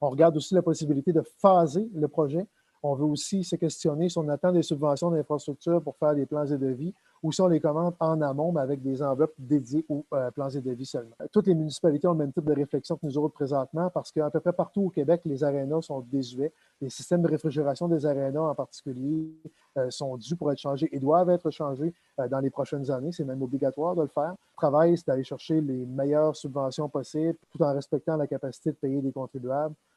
On regarde aussi la possibilité de phaser le projet. On veut aussi se questionner si on attend des subventions d'infrastructure pour faire des plans et devis ou si on les commande en amont, mais avec des enveloppes dédiées aux plans et devis seulement. Toutes les municipalités ont le même type de réflexion que nous autres présentement parce qu'à peu près partout au Québec, les arénas sont désuets. Les systèmes de réfrigération des arénas en particulier sont dus pour être changés et doivent être changés dans les prochaines années. C'est même obligatoire de le faire. Le travail, c'est d'aller chercher les meilleures subventions possibles tout en respectant la capacité de payer des contribuables.